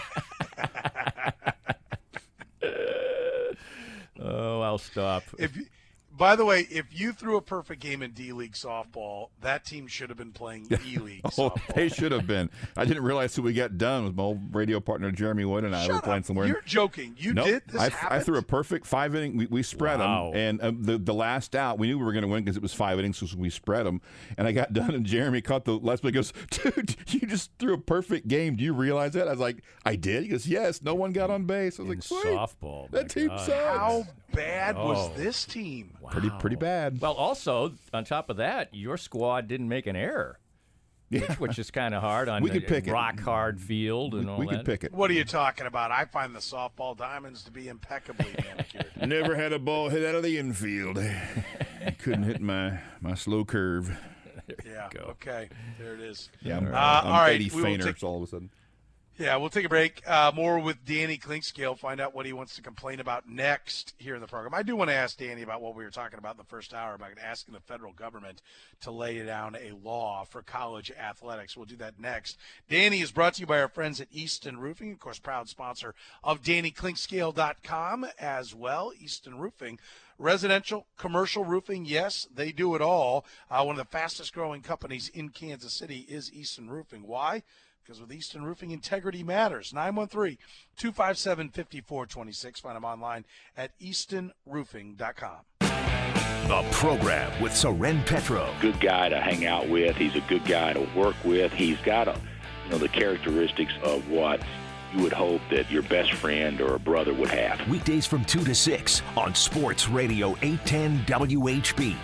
S3: Oh, I'll stop.
S1: If you, by the way, if you threw a perfect game in D League softball, that team should have been playing E League
S4: Oh,
S1: softball.
S4: they should have been. I didn't realize who we got done with my old radio partner Jeremy Wood and I were
S1: Shut
S4: playing
S1: up.
S4: somewhere.
S1: You're joking. You
S4: Nope.
S1: did this
S4: I, I
S1: happened?
S4: threw a perfect five inning. We, we spread
S3: Wow.
S4: them, and uh, the the last out, we knew we were going to win because it was five innings, so we spread them. And I got done, and Jeremy caught the last one. He goes, "Dude, you just threw a perfect game. Do you realize that?" I was like, "I did." He goes, "Yes, no one got on base." I was
S3: In
S4: like, "Sweet,
S3: softball, my
S4: that team
S3: God.
S4: sucks."
S1: How bad was
S3: Oh.
S1: this team?
S4: Pretty pretty bad.
S3: Well, also on top of that, your squad didn't make an error, which, which is kind of hard on
S4: We
S3: a
S4: could pick it.
S3: rock hard field and
S4: we
S3: all
S4: we
S3: that.
S4: could pick it.
S1: What are you talking about? I find the softball diamonds to be impeccably manicured.
S4: Never had a ball hit out of the infield. Couldn't hit my my slow curve.
S1: Yeah.
S3: go.
S1: Okay. There it is.
S4: Yeah, I'm,
S1: Uh,
S4: I'm
S1: all right,
S4: eighty
S1: we will
S4: fainter
S1: take-
S4: so all of a sudden.
S1: Yeah, we'll take a break. Uh, more with Danny Clinkscale. Find out what he wants to complain about next here in the program. I do want to ask Danny about what we were talking about in the first hour about asking the federal government to lay down a law for college athletics. We'll do that next. Danny is brought to you by our friends at Easton Roofing, of course, proud sponsor of Danny Clinkscale dot com as well. Easton Roofing. Residential, commercial roofing, yes, they do it all. Uh, one of the fastest growing companies in Kansas City is Easton Roofing. Why? Because with Easton Roofing, integrity matters. nine one three, two five seven, five four two six. Find them online at easton roofing dot com.
S2: The program with Soren Petro.
S7: Good guy to hang out with. He's a good guy to work with. He's got a, you know, the characteristics of what you would hope that your best friend or a brother would have.
S2: Weekdays from two to six on Sports Radio eight ten W H B.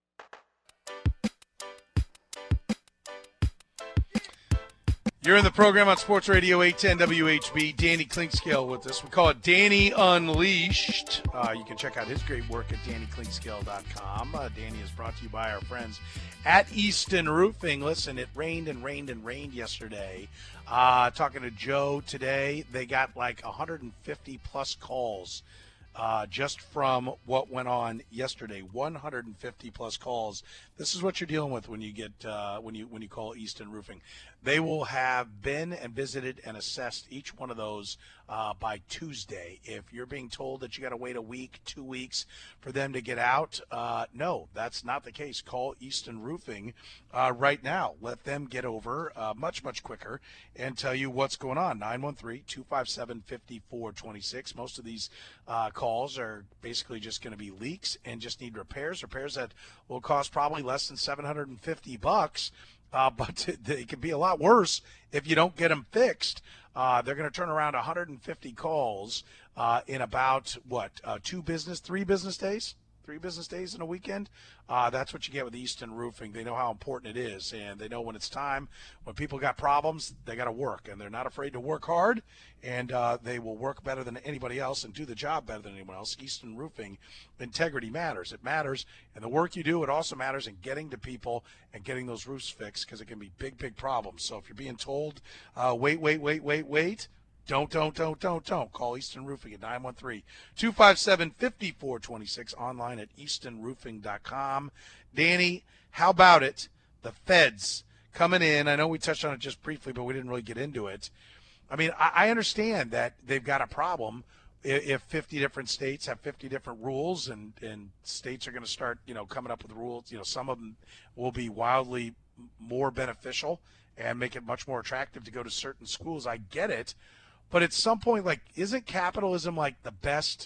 S1: You're in the program on Sports Radio eight ten W H B. Danny Clinkscale with us. We call it Danny Unleashed. Uh, you can check out his great work at danny clinkscale dot com. Uh, Danny is brought to you by our friends at Easton Roofing. Listen, it rained and rained and rained yesterday. Uh, talking to Joe today, they got like one hundred fifty plus calls uh, just from what went on yesterday. one hundred fifty plus calls. This is what you're dealing with when you get uh, when you when you call Easton Roofing. They will have been and visited and assessed each one of those uh, by Tuesday. If you're being told that you got to wait a week, two weeks for them to get out, uh, no, that's not the case. Call Easton Roofing uh, right now. Let them get over uh, much, much quicker and tell you what's going on. nine one three, two five seven, five four two six. Most of these uh, calls are basically just going to be leaks and just need repairs, repairs that will cost probably less than seven hundred fifty bucks. Uh, but it can be a lot worse if you don't get them fixed. Uh, they're going to turn around one hundred fifty calls uh, in about, what, uh, two business, three business days? Three business days in a weekend. Uh, that's what you get with Easton Roofing. They know how important it is, and they know when it's time, when people got problems, they got to work, and they're not afraid to work hard, and uh, they will work better than anybody else and do the job better than anyone else. Easton Roofing, integrity matters. It matters, and the work you do, it also matters in getting to people and getting those roofs fixed because it can be big, big problems. So if you're being told, uh, wait, wait, wait, wait, wait, Don't, don't, don't, don't, don't. Call Easton Roofing at nine one three, two five seven, five four two six, online at easton roofing dot com. Danny, how about it? The feds coming in. I know we touched on it just briefly, but we didn't really get into it. I mean, I, I understand that they've got a problem if, if fifty different states have fifty different rules and, and states are going to start, you know, coming up with rules. You know, some of them will be wildly more beneficial and make it much more attractive to go to certain schools. I get it. But at some point, like, isn't capitalism like the best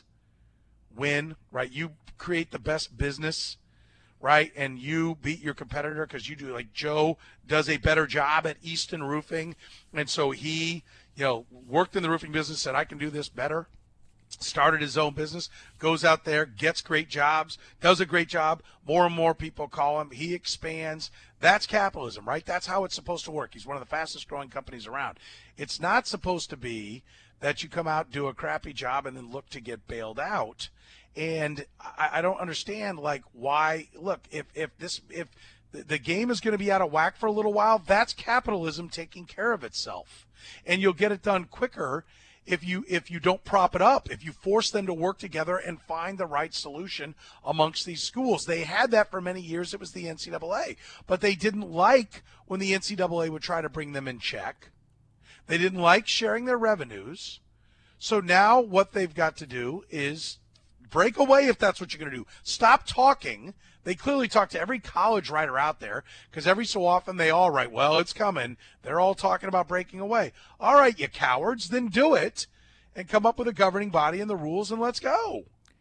S1: win, right? You create the best business, right? And you beat your competitor because you do, like, Joe does a better job at Easton Roofing. And so he, you know, worked in the roofing business, said, I can do this better. Started his own business, goes out there, gets great jobs, does a great job. More and more people call him. He expands. That's capitalism, right? That's how it's supposed to work. He's one of the fastest growing companies around. It's not supposed to be that you come out, do a crappy job, and then look to get bailed out. And I, I don't understand, like, why. Look, if if this if the game is going to be out of whack for a little while, that's capitalism taking care of itself, and you'll get it done quicker if you if you don't prop it up, if you force them to work together and find the right solution amongst these schools. They had that for many years. It was the N C double A, but they didn't like when the N C double A would try to bring them in check. They didn't like sharing their revenues. So now what they've got to do is break away if that's what you're going to do. Stop talking. They clearly talk to every college writer out there because every so often they all write, well, it's coming. They're all talking about breaking away. All right, you cowards, then do it and come up with a governing body and the rules and let's go.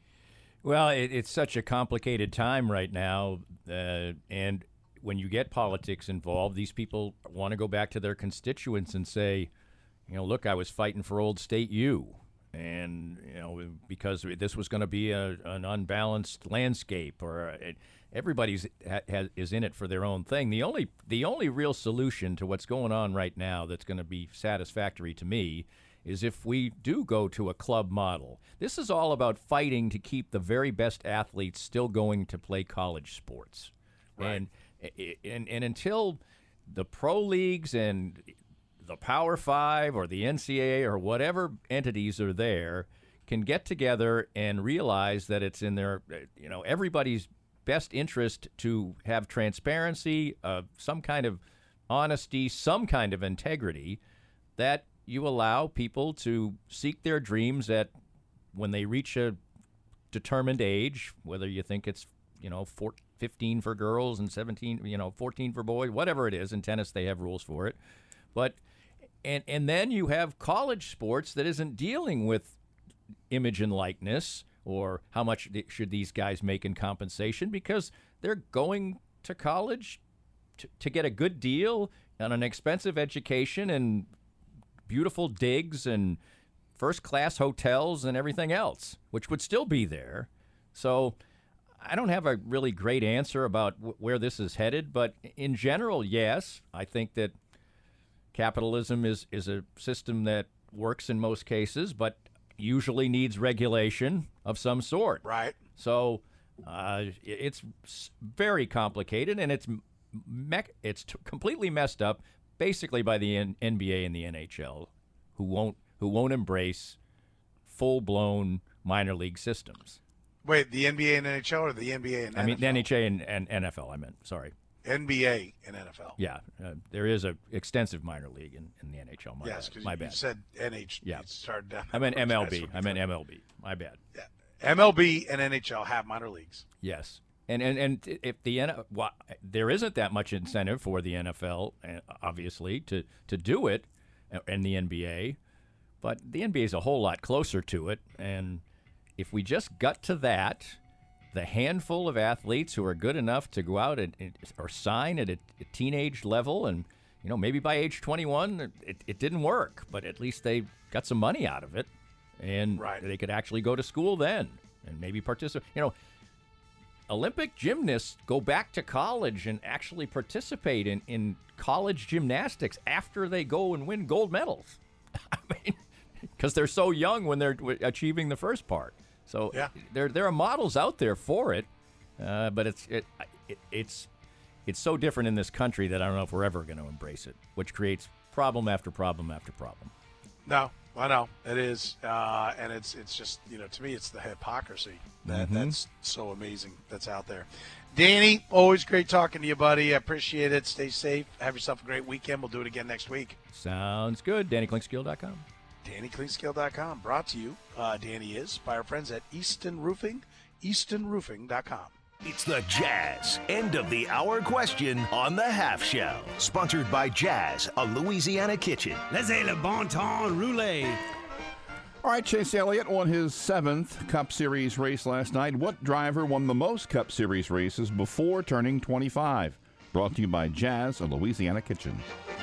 S3: Well, it, it's such a complicated time right now, uh, and when you get politics involved, these people want to go back to their constituents and say, you know, look, I was fighting for Old State U. And, you know, because this was going to be a, an unbalanced landscape, or it, everybody's ha, has, is in it for their own thing. The only the only real solution to what's going on right now that's going to be satisfactory to me is if we do go to a club model. This is all about fighting to keep the very best athletes still going to play college sports. Right. And, and, and until the pro leagues and the Power Five or the N C double A or whatever entities are there can get together and realize that it's in their, you know, everybody's best interest to have transparency, uh, some kind of honesty, some kind of integrity, that you allow people to seek their dreams at when they reach a determined age, whether you think it's, you know, four, fifteen for girls and seventeen, you know, fourteen for boys, whatever it is. In tennis, they have rules for it. But And and then you have college sports that isn't dealing with image and likeness or how much should these guys make in compensation, because they're going to college to, to get a good deal on an expensive education and beautiful digs and first-class hotels and everything else, which would still be there. So I don't have a really great answer about w- where this is headed, but in general, yes, I think that capitalism is, is a system that works in most cases, but usually needs regulation of some sort.
S1: Right.
S3: So uh, it's very complicated, and it's me- it's t- completely messed up, basically by the N- NBA and the N H L, who won't who won't embrace full-blown minor league systems.
S1: Wait, the N B A and N H L, or the N B A and N F L?
S3: I mean, the N H A and, and N F L, I meant. Sorry.
S1: N B A and N F L.
S3: Yeah, uh, there is a extensive minor league in, in the N H L. My
S1: yes,
S3: bad.
S1: because
S3: My
S1: you
S3: bad.
S1: said N H.
S3: Yeah.
S1: You started down.
S3: I meant M L B. I meant M L B. My bad.
S1: Yeah. M L B and N H L have minor leagues.
S3: Yes. And and, and if the N- well, there isn't that much incentive for the N F L, obviously, to, to do it, and the N B A, but the N B A is a whole lot closer to it. And if we just got to that, the handful of athletes who are good enough to go out and, and or sign at a, a teenage level, and you know maybe by age twenty-one it, it didn't work, but at least they got some money out of it, and
S1: right.
S3: they could actually go to school then and maybe participate. You know, Olympic gymnasts go back to college and actually participate in, in college gymnastics after they go and win gold medals. I mean, because they're so young when they're achieving the first part. So
S1: yeah.
S3: there there are models out there for it, uh, but it's it, it it's it's so different in this country that I don't know if we're ever going to embrace it, which creates problem after problem after problem.
S1: No, I know it is, uh, and it's it's just you know to me it's the hypocrisy that
S3: Mm-hmm.
S1: that's so amazing that's out there. Danny, always great talking to you, buddy. I appreciate it. Stay safe. Have yourself a great weekend. We'll do it again next week.
S3: Sounds good. Danny Klinkskill dot com.
S1: Danny Klinkskill dot com. Brought to you, uh, Danny is, by our friends at Easton Roofing, Easton Roofing dot com.
S2: It's the Jazz end of the hour question on the Half Shell. Sponsored by Jazz, a Louisiana kitchen.
S8: Laissez le bon temps rouler.
S4: All right, Chase Elliott won his seventh Cup Series race last night. What driver won the most Cup Series races before turning twenty-five? Brought to you by Jazz, a Louisiana kitchen.